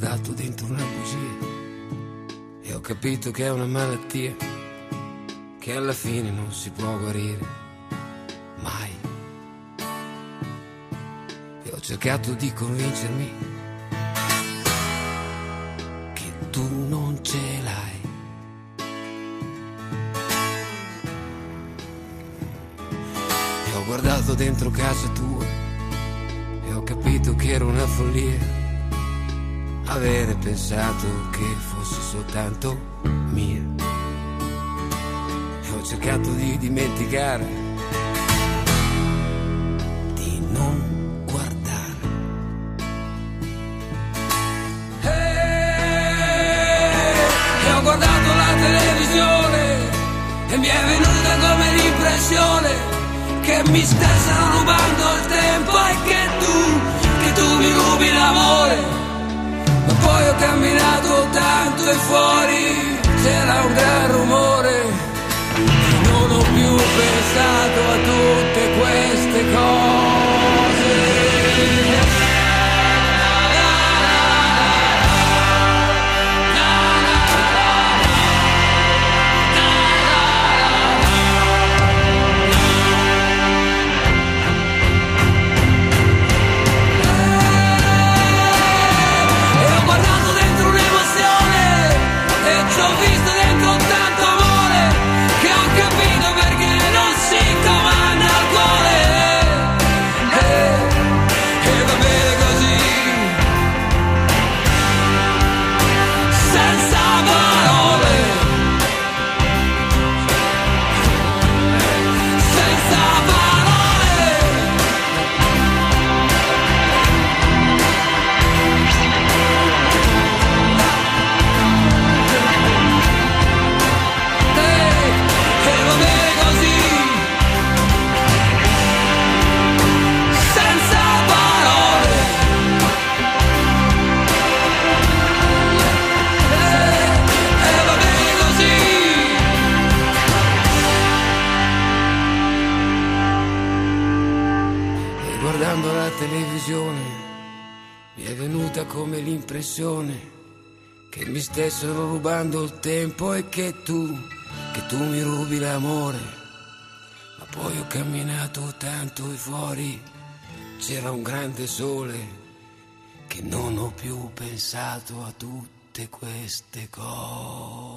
guardato dentro una bugia e ho capito che è una malattia che alla fine non si può guarire mai. E ho cercato di convincermi che tu non ce l'hai. E ho guardato dentro casa tua e ho capito che era una follia avere pensato che fosse soltanto mia. E ho cercato di dimenticare, di non guardare. E ho guardato la televisione e mi è venuta come l'impressione che mi stessero rubando il tempo e che tu mi rubi l'amore. Ma poi ho camminato tanto e fuori c'era un gran rumore e non ho più pensato a tutte queste cose. Ho visto dentro tanto amore che ho capito perché non si comanda il cuore. E va bene così, senza parole, senza parole. Guardando la televisione mi è venuta come l'impressione che mi stessero rubando il tempo e che tu mi rubi l'amore. Ma poi ho camminato tanto e fuori c'era un grande sole che non ho più pensato a tutte queste cose.